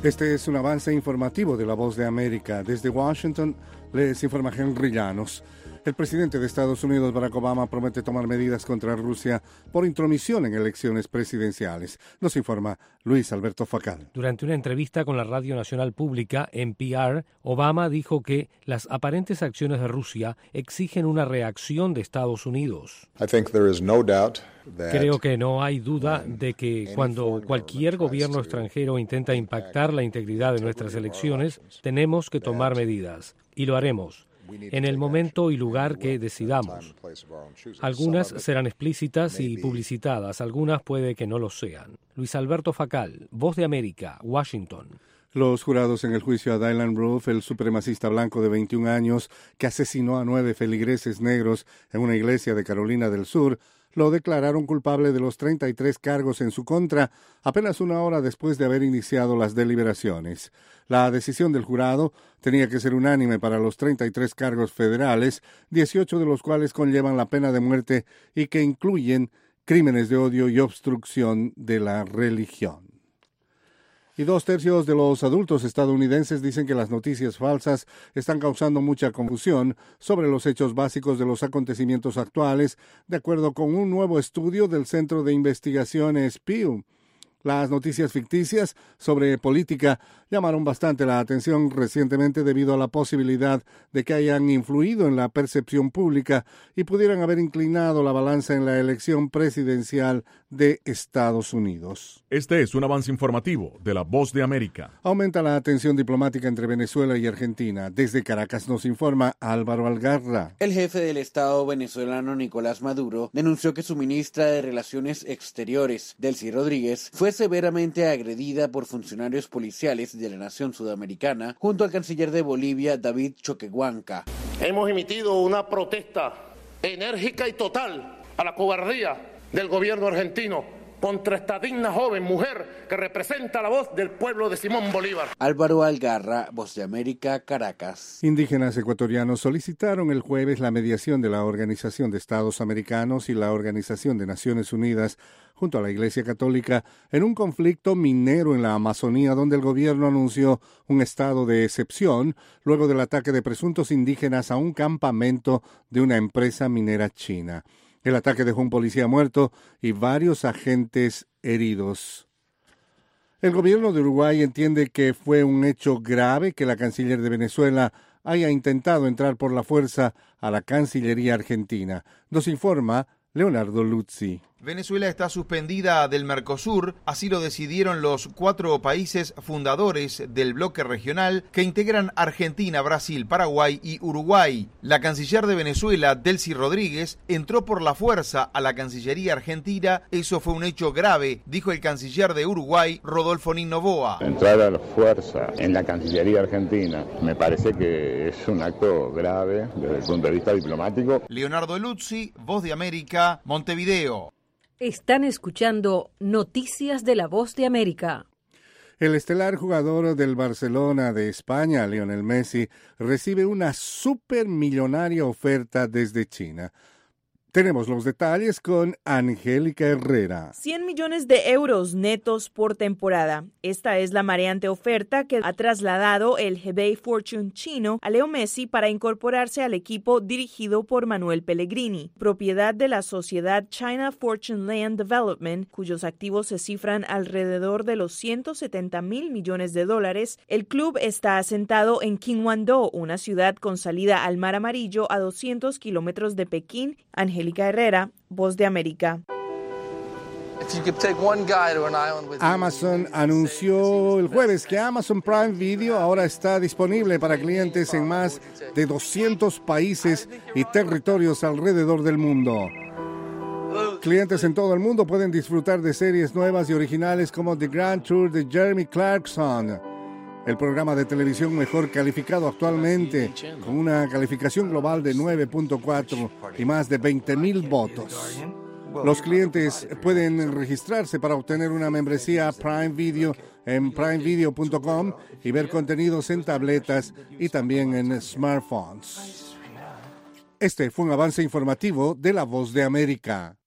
Este es un avance informativo de La Voz de América. Desde Washington les informa Henry Llanos. El presidente de Estados Unidos, Barack Obama, promete tomar medidas contra Rusia por intromisión en elecciones presidenciales. Nos informa Luis Alberto Facal. Durante una entrevista con la Radio Nacional Pública, NPR, Obama dijo que las aparentes acciones de Rusia exigen una reacción de Estados Unidos. Creo que no hay duda de que cuando cualquier gobierno extranjero intenta impactar la integridad de nuestras elecciones, tenemos que tomar medidas, y lo haremos en el momento y lugar que decidamos. Algunas serán explícitas y publicitadas, algunas puede que no lo sean. Luis Alberto Facal, Voz de América, Washington. Los jurados en el juicio a Dylann Roof, el supremacista blanco de 21 años que asesinó a 9 feligreses negros en una iglesia de Carolina del Sur, lo declararon culpable de los 33 cargos en su contra, apenas una hora después de haber iniciado las deliberaciones. La decisión del jurado tenía que ser unánime para los 33 cargos federales, 18 de los cuales conllevan la pena de muerte y que incluyen crímenes de odio y obstrucción de la religión. Y 2/3 de los adultos estadounidenses dicen que las noticias falsas están causando mucha confusión sobre los hechos básicos de los acontecimientos actuales, de acuerdo con un nuevo estudio del Centro de Investigaciones Pew. Las noticias ficticias sobre política llamaron bastante la atención recientemente debido a la posibilidad de que hayan influido en la percepción pública y pudieran haber inclinado la balanza en la elección presidencial de Estados Unidos. Este es un avance informativo de La Voz de América. Aumenta la tensión diplomática entre Venezuela y Argentina. Desde Caracas nos informa Álvaro Algarra. El jefe del Estado venezolano Nicolás Maduro denunció que su ministra de Relaciones Exteriores, Delcy Rodríguez, fue severamente agredida por funcionarios policiales de la nación sudamericana junto al canciller de Bolivia, David Choquehuanca. Hemos emitido una protesta enérgica y total a la cobardía del gobierno argentino contra esta digna joven mujer que representa la voz del pueblo de Simón Bolívar. Álvaro Algarra, Voz de América, Caracas. Indígenas ecuatorianos solicitaron el jueves la mediación de la Organización de Estados Americanos y la Organización de Naciones Unidas junto a la Iglesia Católica en un conflicto minero en la Amazonía donde el gobierno anunció un estado de excepción luego del ataque de presuntos indígenas a un campamento de una empresa minera china. El ataque dejó un policía muerto y varios agentes heridos. El gobierno de Uruguay entiende que fue un hecho grave que la canciller de Venezuela haya intentado entrar por la fuerza a la Cancillería argentina. Nos informa Leonardo Luzzi. Venezuela está suspendida del Mercosur, así lo decidieron los 4 países fundadores del bloque regional que integran Argentina, Brasil, Paraguay y Uruguay. La canciller de Venezuela, Delcy Rodríguez, entró por la fuerza a la Cancillería argentina. Eso fue un hecho grave, dijo el canciller de Uruguay, Rodolfo Noboa. Entrar a la fuerza en la Cancillería argentina me parece que es un acto grave desde el punto de vista diplomático. Leonardo Luzzi, Voz de América, Montevideo. Están escuchando Noticias de La Voz de América. El estelar jugador del Barcelona de España, Lionel Messi, recibe una supermillonaria oferta desde China. Tenemos los detalles con Angélica Herrera. 100 millones de euros netos por temporada. Esta es la mareante oferta que ha trasladado el Hebei Fortune chino a Leo Messi para incorporarse al equipo dirigido por Manuel Pellegrini, propiedad de la sociedad China Fortune Land Development, cuyos activos se cifran alrededor de los 170.000 millones de dólares. El club está asentado en Qinhuangdou, una ciudad con salida al Mar Amarillo a 200 kilómetros de Pekín. Angélica Herrera, Voz de América. Amazon anunció el jueves que Amazon Prime Video ahora está disponible para clientes en más de 200 países y territorios alrededor del mundo. Clientes en todo el mundo pueden disfrutar de series nuevas y originales como The Grand Tour de Jeremy Clarkson, el programa de televisión mejor calificado actualmente, con una calificación global de 9.4 y más de 20,000 votos. Los clientes pueden registrarse para obtener una membresía Prime Video en primevideo.com y ver contenidos en tabletas y también en smartphones. Este fue un avance informativo de La Voz de América.